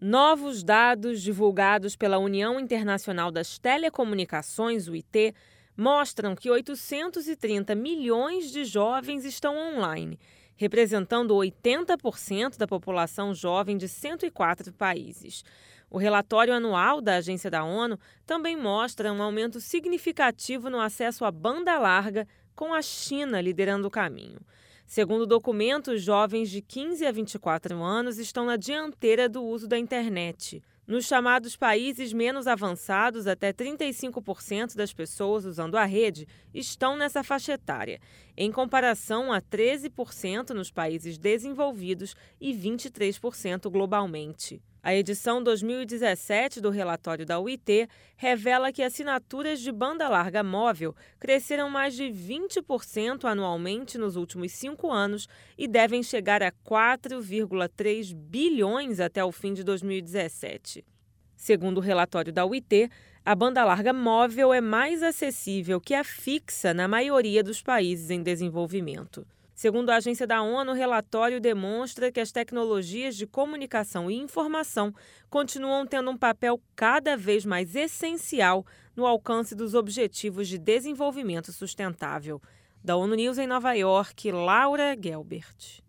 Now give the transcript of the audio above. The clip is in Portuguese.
Novos dados divulgados pela União Internacional das Telecomunicações, UIT, mostram que 830 milhões de jovens estão online, representando 80% da população jovem de 104 países. O relatório anual da Agência da ONU também mostra um aumento significativo no acesso à banda larga, com a China liderando o caminho. Segundo o documento, os jovens de 15 a 24 anos estão na dianteira do uso da internet. Nos chamados países menos avançados, até 35% das pessoas usando a rede estão nessa faixa etária, em comparação a 13% nos países desenvolvidos e 23% globalmente. A edição 2017 do relatório da UIT revela que assinaturas de banda larga móvel cresceram mais de 20% anualmente nos últimos 5 anos e devem chegar a 4,3 bilhões até o fim de 2017. Segundo o relatório da UIT, a banda larga móvel é mais acessível que a fixa na maioria dos países em desenvolvimento. Segundo a Agência da ONU, o relatório demonstra que as tecnologias de comunicação e informação continuam tendo um papel cada vez mais essencial no alcance dos Objetivos de Desenvolvimento Sustentável. Da ONU News em Nova York, Laura Gelbert.